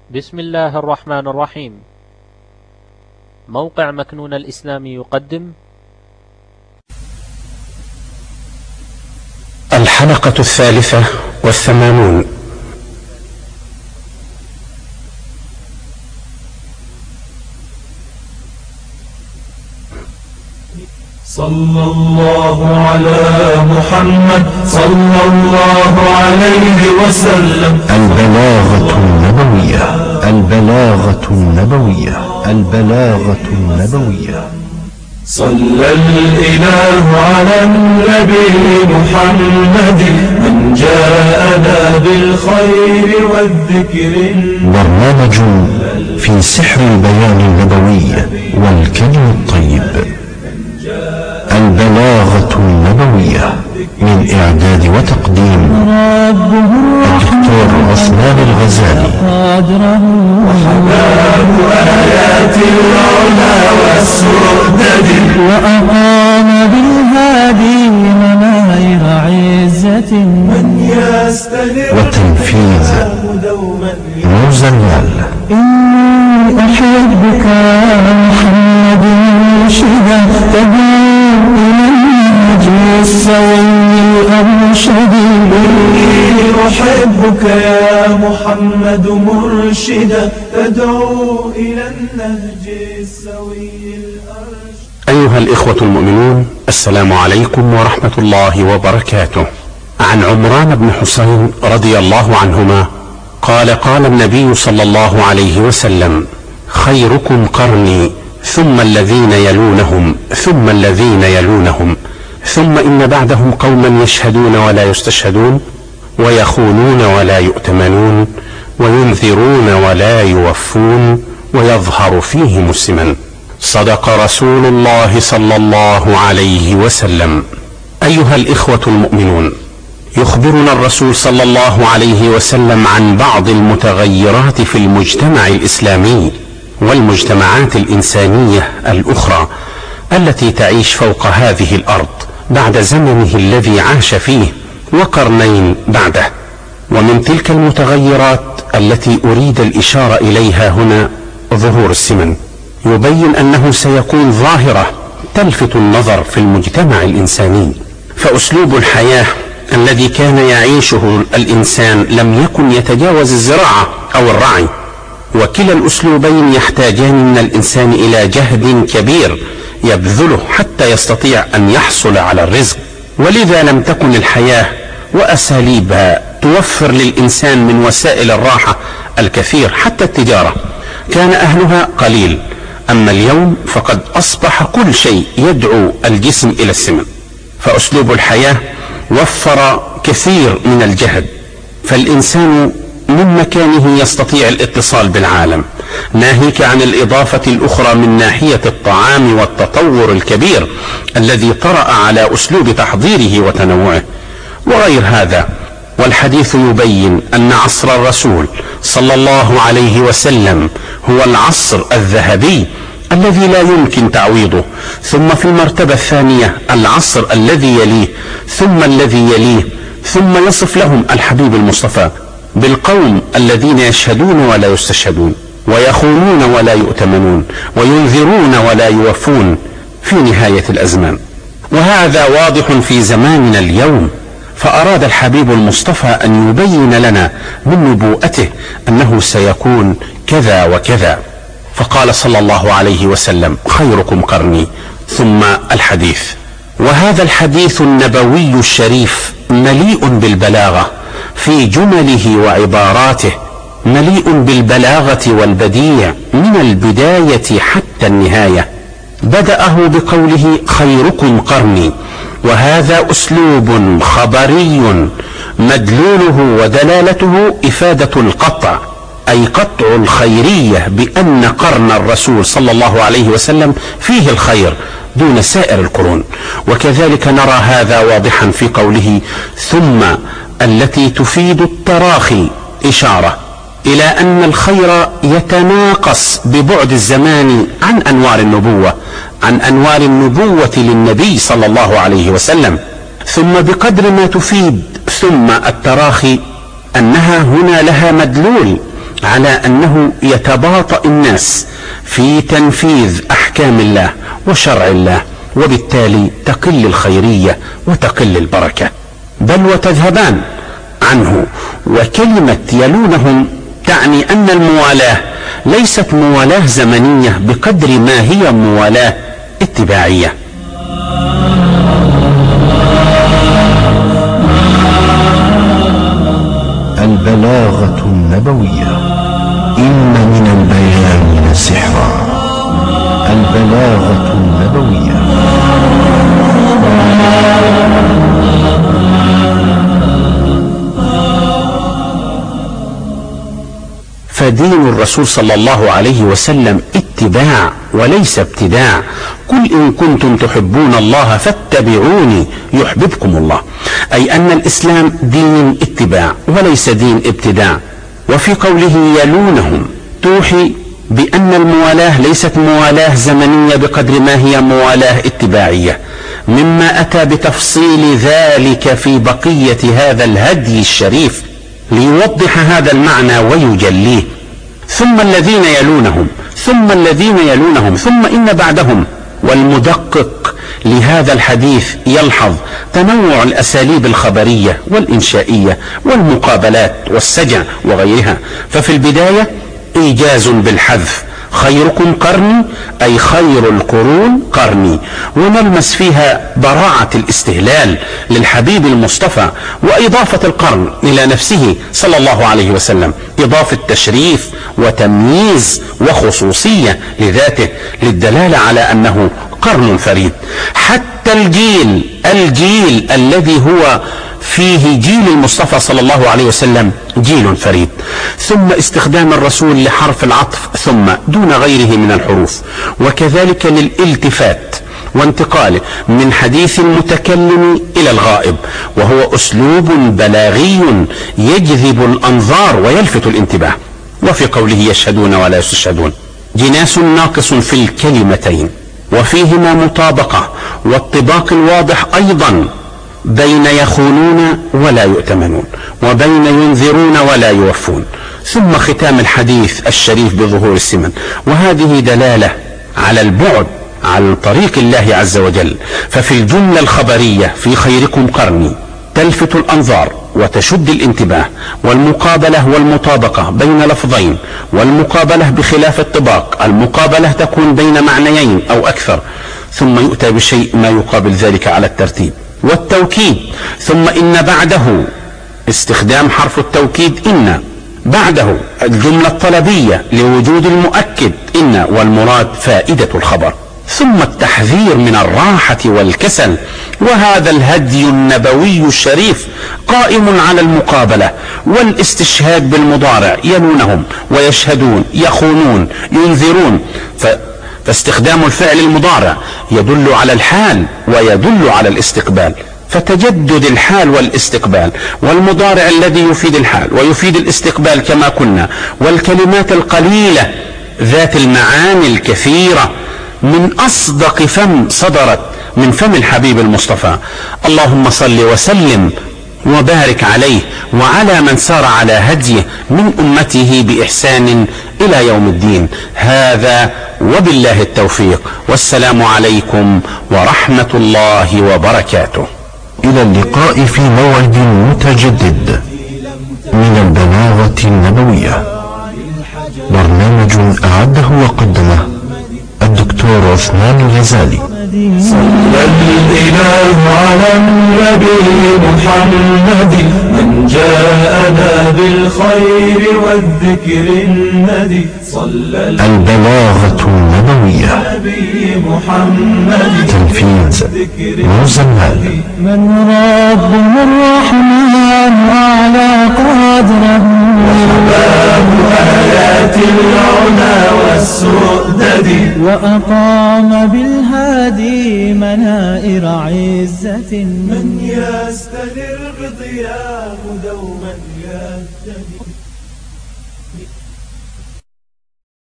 بسم الله الرحمن الرحيم. موقع مكنون الإسلامي يقدم الحلقة 83. صلى الله على محمد صلى الله عليه وسلم. البلاغة النبوية، البلاغة النبوية، البلاغة النبوية. صلى الإله على النبي محمد من جاءنا بالخير والذكر. برنامج في سحر البيان النبوي والكلم الطيب. البلاغة النبوية، من إعداد وتقديم الدكتور عثمان الغزالي. وحباب آيات العلا والسؤدد، وأقام بالهادي مناير عزة من يستنر وتنفيذ موزنيال. إني أحبك محمد مرشدا تدعو إلى النجم السوي الأرشد. إني أحبك يا محمد مرشدا تدعو إلى النهج السوي الأرشد. أيها الإخوة المؤمنون، السلام عليكم ورحمة الله وبركاته. عن عمران بن حسين رضي الله عنهما قال: قال النبي صلى الله عليه وسلم: خيركم قرني، ثم الذين يلونهم، ثم الذين يلونهم، ثم إن بعدهم قوما يشهدون ولا يستشهدون، ويخونون ولا يؤتمنون، وينذرون ولا يوفون، ويظهر فيهم السمن. صدق رسول الله صلى الله عليه وسلم. أيها الإخوة المؤمنون، يخبرنا الرسول صلى الله عليه وسلم عن بعض المتغيرات في المجتمع الإسلامي والمجتمعات الإنسانية الأخرى التي تعيش فوق هذه الأرض بعد زمنه الذي عاش فيه وقرنين بعده. ومن تلك المتغيرات التي أريد الإشارة إليها هنا ظهور السمن. يبين أنه سيكون ظاهرة تلفت النظر في المجتمع الإنساني، فأسلوب الحياة الذي كان يعيشه الإنسان لم يكن يتجاوز الزراعة أو الرعي، وكلا الأسلوبين يحتاجان من الإنسان إلى جهد كبير يبذله حتى يستطيع أن يحصل على الرزق. ولذا لم تكن الحياة وأساليبها توفر للإنسان من وسائل الراحة الكثير، حتى التجارة كان أهلها قليل. أما اليوم فقد أصبح كل شيء يدعو الجسم إلى السمن، فأسلوب الحياة وفر كثير من الجهد، فالإنسان من مكانه يستطيع الاتصال بالعالم، ناهيك عن الإضافة الأخرى من ناحية الطعام والتطور الكبير الذي طرأ على أسلوب تحضيره وتنوعه وغير هذا. والحديث يبين أن عصر الرسول صلى الله عليه وسلم هو العصر الذهبي الذي لا يمكن تعويضه، ثم في المرتبة الثانية العصر الذي يليه، ثم الذي يليه، ثم يصف لهم الحبيب المصطفى بالقوم الذين يشهدون ولا يستشهدون، ويخونون ولا يؤتمنون، وينذرون ولا يوفون في نهاية الأزمان. وهذا واضح في زماننا اليوم، فأراد الحبيب المصطفى أن يبين لنا من نبوءته أنه سيكون كذا وكذا، فقال صلى الله عليه وسلم: خيركم قرني، ثم الحديث. وهذا الحديث النبوي الشريف مليء بالبلاغة في جمله وعباراته، مليء بالبلاغة والبديع من البداية حتى النهاية. بدأه بقوله: خيركم قرني، وهذا أسلوب خبري مدلوله ودلالته إفادة القطع، أي قطع الخيرية، بأن قرن الرسول صلى الله عليه وسلم فيه الخير دون سائر القرون. وكذلك نرى هذا واضحا في قوله: ثم التي تفيد التراخي، إشارة إلى أن الخير يتناقص ببعد الزمان عن أنوار النبوة، عن أنوار النبوة للنبي صلى الله عليه وسلم. ثم بقدر ما تفيد ثم التراخي أنها هنا لها مدلول على أنه يتباطأ الناس في تنفيذ أحكام الله وشرع الله، وبالتالي تقل الخيرية وتقل البركة، بل وتذهبان عنه. وكلمة يلونهم تعني أن الموالاة ليست موالاة زمنية بقدر ما هي موالاة اتباعية. البلاغة النبوية. إن من البيان لسحرا. البلاغة النبوية. فدين الرسول صلى الله عليه وسلم اتباع وليس ابتداع. قل إن كنتم تحبون الله فاتبعوني يحببكم الله، أي أن الإسلام دين اتباع وليس دين ابتداع. وفي قوله يلونهم توحي بأن الموالاة ليست موالاة زمنية بقدر ما هي موالاة اتباعية، مما أتى بتفصيل ذلك في بقية هذا الهدي الشريف ليوضح هذا المعنى ويجليه. ثم الذين يلونهم، ثم الذين يلونهم، ثم إن بعدهم. والمدقق لهذا الحديث يلحظ تنوع الأساليب الخبرية والإنشائية والمقابلات والسجع وغيرها. ففي البداية إيجاز بالحذف، خيركم قرني، أي خير القرون قرني، ونلمس فيها براعة الاستهلال للحبيب المصطفى، وإضافة القرن إلى نفسه صلى الله عليه وسلم إضافة تشريف وتمييز وخصوصية لذاته، للدلالة على أنه قرن فريد. حتى الجيل الذي هو فيه جيل المصطفى صلى الله عليه وسلم جيل فريد. ثم استخدام الرسول لحرف العطف ثم دون غيره من الحروف، وكذلك للالتفات وانتقاله من حديث المتكلم إلى الغائب، وهو أسلوب بلاغي يجذب الأنظار ويلفت الانتباه. وفي قوله يشهدون ولا يستشهدون جناس ناقص في الكلمتين، وفيهما مطابقة والطباق الواضح أيضا بين يخونون ولا يؤتمنون وبين ينذرون ولا يوفون. ثم ختام الحديث الشريف بظهور السمن، وهذه دلالة على البعد عن طريق الله عز وجل. ففي الجملة الخبرية في خيركم قرني تلفت الأنظار وتشد الانتباه، والمقابلة والمطابقة بين لفظين، والمقابلة بخلاف الطباق، المقابلة تكون بين معنيين أو أكثر، ثم يؤتى بشيء ما يقابل ذلك على الترتيب. والتوكيد، ثم إن بعده استخدام حرف التوكيد إن، بعده الجملة الطلبية لوجود المؤكد إن، والمراد فائدة الخبر. ثم التحذير من الراحة والكسل. وهذا الهدي النبوي الشريف قائم على المقابلة والاستشهاد بالمضارع، يلونهم ويشهدون، يخونون، ينذرون. فاستخدام الفعل المضارع يدل على الحال ويدل على الاستقبال، فتجدد الحال والاستقبال، والمضارع الذي يفيد الحال ويفيد الاستقبال كما قلنا، والكلمات القليلة ذات المعاني الكثيرة من أصدق فم صدرت من فم الحبيب المصطفى. اللهم صل وسلم وبارك عليه وعلى من سار على هديه من أمته بإحسان إلى يوم الدين. هذا وبالله التوفيق، والسلام عليكم ورحمة الله وبركاته. إلى اللقاء في موعد متجدد من البلاغة النبوية، برنامج أعده وقدمه الدكتور عثمان الغزالي. صلى الإله على النبي محمد من جاءنا بالخير والذكر الندي. صلى البلاغة النبوية. محمد تنفيذ مزمل. من ربنا الرحمن أعلى قدره، وحباب آيات العلا والسؤدد، وأقام بالهادي منائر عزة. من يستنر بضياه دوما يهتدي.